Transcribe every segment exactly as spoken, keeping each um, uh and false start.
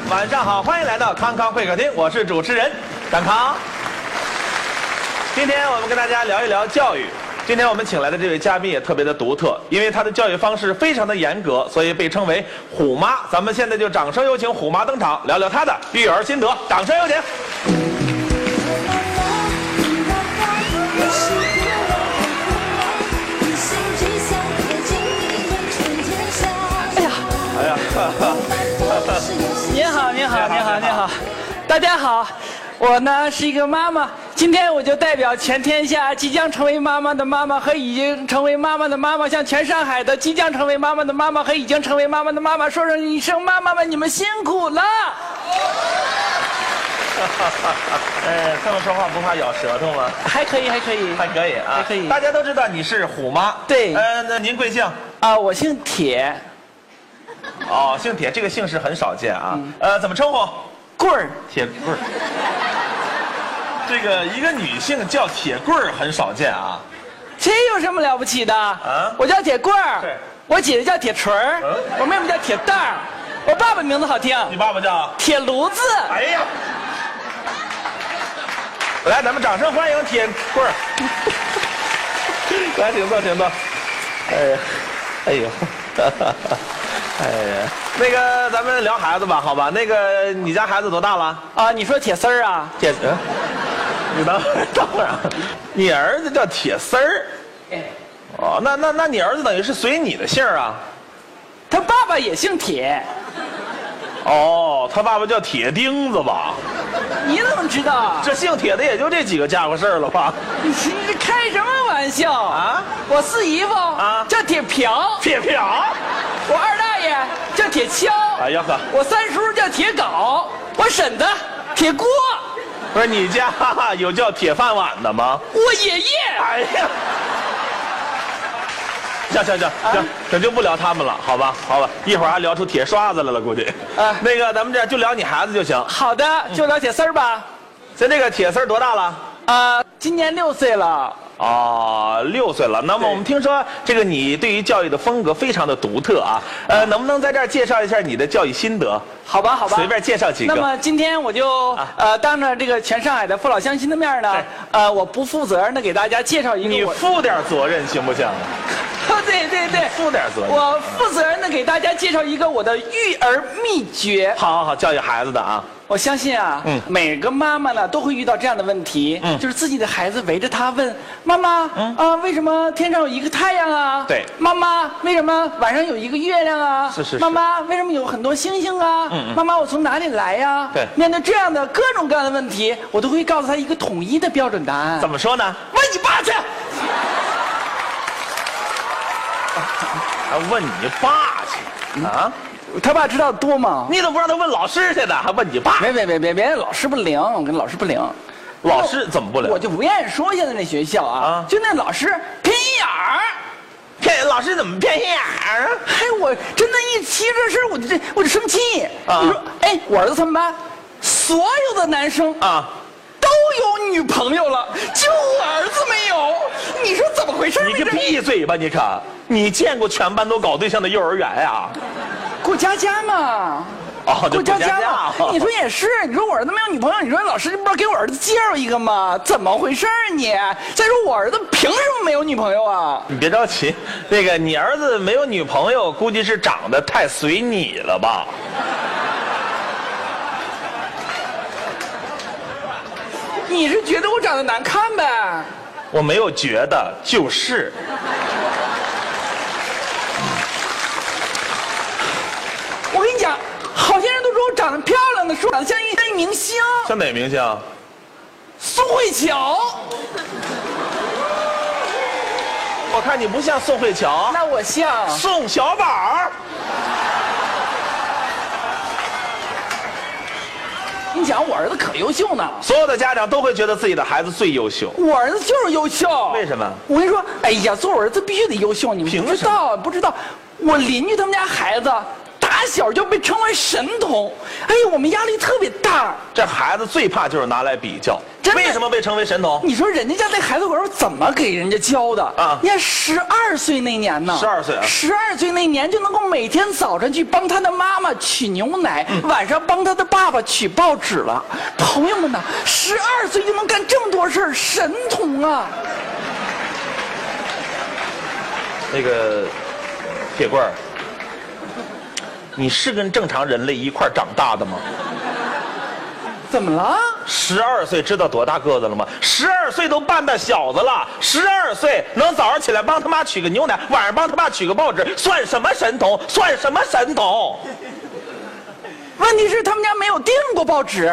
晚上好，欢迎来到康康会客厅，我是主持人张康。今天我们跟大家聊一聊教育。今天我们请来的这位嘉宾也特别的独特，因为他的教育方式非常的严格，所以被称为虎妈。咱们现在就掌声有请虎妈登场，聊聊她的育儿心得。掌声有请。 哎呀， 哎呀， 您好，您好，您好，您好，大家好，我呢是一个妈妈，今天我就代表全天下即将成为妈妈的妈妈和已经成为妈妈的妈妈，向全上海的即将成为妈妈的妈妈和已经成为妈妈的妈妈说声一声妈妈们，你们辛苦了。 哎，这么说话不怕咬舌头吗？ 还可以，还可以， 还可以啊， 还可以。 大家都知道你是虎妈， 对。 呃，那您贵姓？ 啊，我姓铁。 哦，姓铁，这个姓氏很少见啊。嗯、呃，怎么称呼？ 棍儿， 铁棍儿。这个一个女性叫铁棍儿很少见啊。 这有什么了不起的？啊，我叫铁棍儿。 对。 我姐姐叫铁锤儿。嗯。我妹妹叫铁蛋儿。我爸爸名字好听。 你爸爸叫？铁炉子。 哎呀！来，咱们掌声欢迎铁棍儿。来，请坐，请坐。哎呀，哎呦。哎呀，那个咱们聊孩子吧，好吧？那个你家孩子多大了？ 啊，你说铁丝儿啊？ 铁嗯，你当当然，你儿子叫铁丝儿。哦，那那那你儿子等于是随你的姓啊？ 他爸爸也姓铁。 哦，他爸爸叫铁钉子吧？ 你怎么知道？ 这姓铁的也就这几个家伙事儿了吧？ 你这开什么玩笑啊？ 我四姨夫啊叫铁瓢， 铁瓢。 我二大爷叫铁锹， 哎呀呵， 我三叔叫铁镐，我婶子铁锅。 不是你家有叫铁饭碗的吗？ 我爷爷。 哎呀，行行行行，咱就不聊他们了，好吧？好吧，一会儿还聊出铁刷子来了，估计。啊，那个咱们这就聊你孩子就行。 好的，就聊铁丝儿吧。 咱这个铁丝儿多大了？ 啊，今年六岁了。 哦，六岁了。那么我们听说这个你对于教育的风格非常的独特啊，呃，能不能在这儿介绍一下你的教育心得？ 好吧，好吧， 随便介绍几个。 那么今天我就、啊、呃当着这个全上海的父老乡亲的面呢，呃，我不负责任的给大家介绍一个。 你负点责任行不行？ 对对对， 负点责任。 我负责任的给大家介绍一个我的育儿秘诀。 好好好，教育孩子的啊。 我相信啊，嗯，每个妈妈呢都会遇到这样的问题，嗯，就是自己的孩子围着她问妈妈，嗯啊，为什么天上有一个太阳啊？ 对， 妈妈，为什么晚上有一个月亮啊？ 是是是。 妈妈，为什么有很多星星啊？嗯嗯。妈妈，我从哪里来呀？ 对。 面对这样的各种各样的问题，我都会告诉她一个统一的标准答案。 怎么说呢？ 问你爸去。 还问你爸去啊？ 他爸知道的多吗？ 你怎么不让他问老师去呢？还问你爸？ 别别别别别，老师不灵，我跟老师不灵。 老师怎么不灵？ 我就不愿意说现在那学校啊，啊就那老师偏心眼儿。 偏老师怎么偏心眼儿？ 嘿，我真的一提这事我就这我就生气。啊、你说，哎，我儿子他们班所有的男生啊。都有女朋友了，就我儿子没有，你说怎么回事？ 你个闭嘴吧！你可，你见过全班都搞对象的幼儿园呀？ 过家家嘛。 哦， 过家家嘛。你说也是，你说我儿子没有女朋友，你说老师不知道给我儿子介绍一个吗？怎么回事你？再说我儿子凭什么没有女朋友啊？ 你别着急，那个你儿子没有女朋友，估计是长得太随你了吧？ 你是觉得我长得难看呗？ 我没有觉得，就是。 我跟你讲，好些人都说我长得漂亮的，说长得像一像一明星。 像哪明星？ 宋慧乔。 我看你不像宋慧乔。 那我像宋小宝。 你讲我儿子可优秀呢， 所有的家长都会觉得自己的孩子最优秀。 我儿子就是优秀。 为什么？ 我跟你说，哎呀，做我儿子必须得优秀，你们不知道，不知道。我邻居他们家孩子，大打小就被称为神童，哎呀，我们压力特别大。 这孩子最怕就是拿来比较。为什么被称为神童？ 你说人家家那孩子我是怎么给人家教的啊？你看十二岁那年呢， 十二岁啊， 十二岁那年就能够每天早晨去帮他的妈妈取牛奶，嗯、晚上帮他的爸爸取报纸了。朋友们呐，十二岁就能干这么多事儿，神童啊！ 那个铁棍儿，你是跟正常人类一块长大的吗？ 怎么了？ 十二岁知道多大个子了吗？十二岁都半大小子了，十二岁能早上起来帮他妈取个牛奶，晚上帮他妈取个报纸，算什么神童？算什么神童？ 问题是他们家没有订过报纸。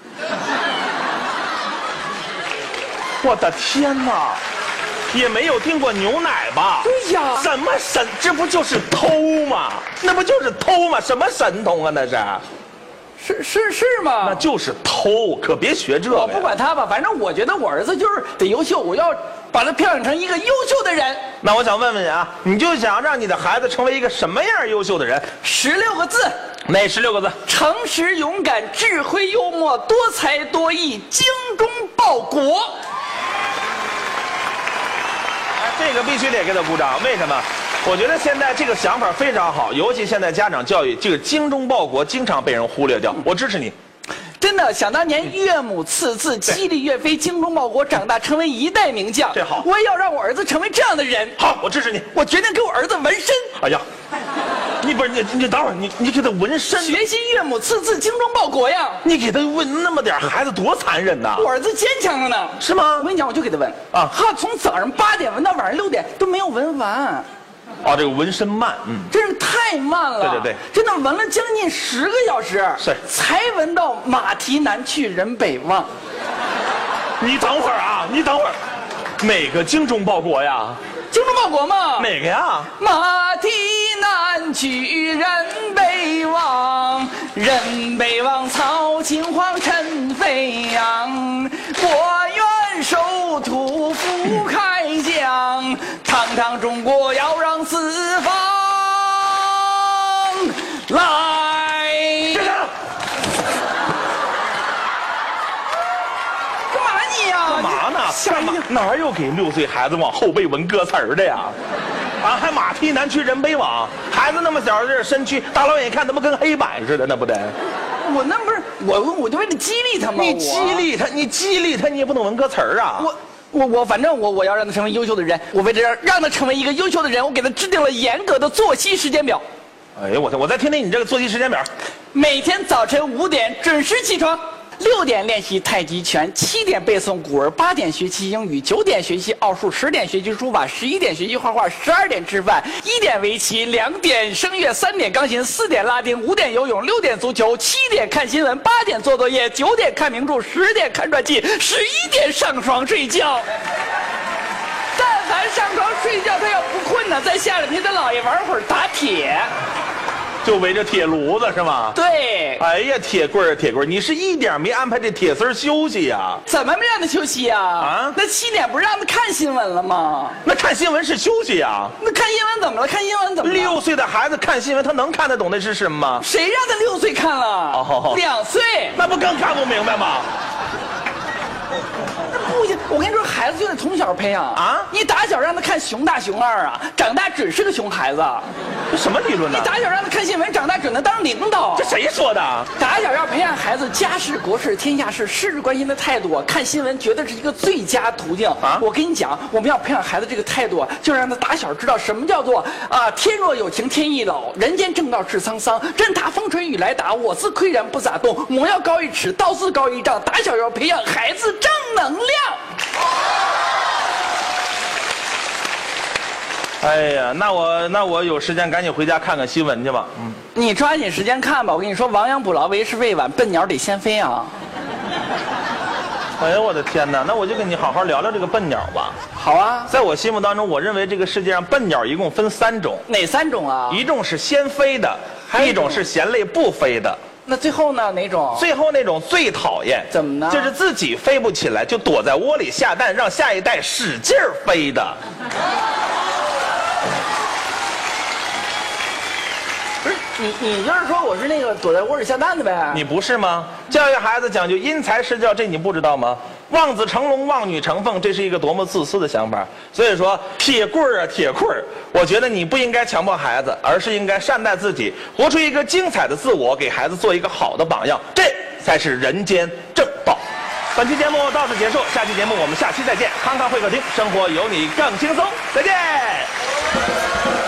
我的天哪！也没有订过牛奶吧？ 对呀， 什么神？这不就是偷吗？那不就是偷吗？什么神童啊？那是。 是是是吗？ 那就是偷，可别学这个。 我不管他吧，反正我觉得我儿子就是得优秀，我要把他培养成一个优秀的人。 那我想问问你啊，你就想让你的孩子成为一个什么样优秀的人？ 十六个字。 哪十六个字？ 诚实、勇敢、智慧、幽默、多才多艺、精忠报国。 这个必须得给他鼓掌，为什么？我觉得现在这个想法非常好，尤其现在家长教育这个精忠报国经常被人忽略掉。我支持你。 真的，想当年岳母刺字，激励岳飞精忠报国，长大成为一代名将。 这好， 我也要让我儿子成为这样的人。 好，我支持你。 我决定给我儿子纹身。 哎呀，你不是你你等会儿你你给他纹身， 学习岳母刺字，精忠报国呀！ 你给他纹那么点孩子多残忍呐！ 我儿子坚强了呢。 是吗？ 我跟你讲，我就给他纹啊，他从早上八点纹到晚上六点都没有纹完。 哦，这个纹身慢，嗯， 真是太慢了。 对对对， 真的纹了将近十个小时， 是才纹到马蹄南去人北望。 你等会儿啊，你等会儿，哪个精忠报国呀？ 精忠报国嘛？ 哪个呀？ 马蹄南去人北望，人北望曹秦皇陈飞扬。我愿守土复开疆，堂堂中国要让四方来。 站长， 干嘛你呀？ 干嘛呢？干嘛？哪有给六岁孩子往后背纹歌词儿的呀？啊，还马蹄南去人北往，孩子那么小这身躯，大老远一看，他不跟黑板似的，那不得？ 我那不是我，我就为了激励他嘛。 你激励他，你激励他，你也不能纹歌词儿啊。 我我我，反正我我要让他成为优秀的人，我为了让让他成为一个优秀的人，我给他制定了严格的作息时间表。 哎呀，我我再听听你这个作息时间表。 每天早晨五点准时起床。六点练习太极拳，七点背诵古文，八点学习英语，九点学习奥数，十点学习书法，十一点学习画画，十二点吃饭，一点围棋，两点声乐，三点钢琴，四点拉丁，五点游泳，六点足球，七点看新闻，八点做作业，九点看名著，十点看传记，十一点上床睡觉。但凡上床睡觉，他要不困呢，再下来陪他姥爷玩会儿打铁。 就围着铁炉子是吗？ 对。 哎呀，铁棍儿，铁棍儿，你是一点没安排这铁丝儿休息呀？ 怎么没让他休息呀？啊，那七点不是让他看新闻了吗？ 那看新闻是休息呀？ 那看新闻怎么了？看新闻怎么了？ 六岁的孩子看新闻，他能看得懂那是什么吗？ 谁让他六岁看了？哦，两岁， 那不更看不明白吗？ 那不行，我跟你说，孩子就得从小培养啊！你打小让他看熊大熊二啊，长大准是个熊孩子。 这什么理论呢？ 你打小让他看新闻，长大准能当领导。 这谁说的？ 打小要培养孩子家事、国事、天下事、事事关心的态度，看新闻绝对是一个最佳途径啊！我跟你讲，我们要培养孩子这个态度，就让他打小知道什么叫做啊，天若有情天亦老，人间正道是沧桑。任他风吹雨来打，我自岿然不咋动。魔要高一尺，道自高一丈。打小要培养孩子正能量。 哎呀，那我那我有时间赶紧回家看看新闻去吧。嗯， 你抓紧时间看吧。我跟你说，亡羊补牢为时未晚，笨鸟得先飞啊！ 哎呀，我的天哪！那我就跟你好好聊聊这个笨鸟吧。 好啊， 在我心目当中，我认为这个世界上笨鸟一共分三种。 哪三种啊？ 一种是先飞的，一种是嫌累不飞的。 那最后呢？哪种？ 最后那种最讨厌。 怎么呢？ 就是自己飞不起来，就躲在窝里下蛋，让下一代使劲儿飞的。 你你就是说我是那个躲在窝里下蛋的呗？ 你不是吗？教育孩子讲究因材施教，这你不知道吗？望子成龙，望女成凤，这是一个多么自私的想法。所以说，铁棍儿啊，铁棍儿，我觉得你不应该强迫孩子，而是应该善待自己，活出一个精彩的自我，给孩子做一个好的榜样，这才是人间正道。本期节目到此结束，下期节目我们下期再见。康康会客厅，生活有你更轻松，再见。